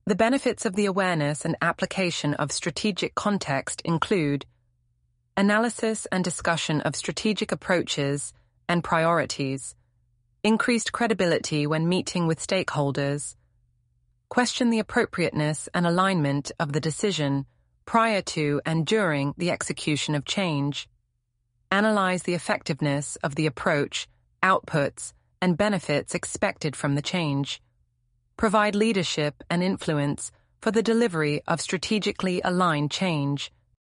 The benefits of the awareness and application of strategic context include analysis and discussion of strategic approaches and priorities, increased credibility when meeting with stakeholders, question the appropriateness and alignment of the decision prior to and during the execution of change, analyze the effectiveness of the approach, outputs, and benefits expected from the change, provide leadership and influence for the delivery of strategically aligned change,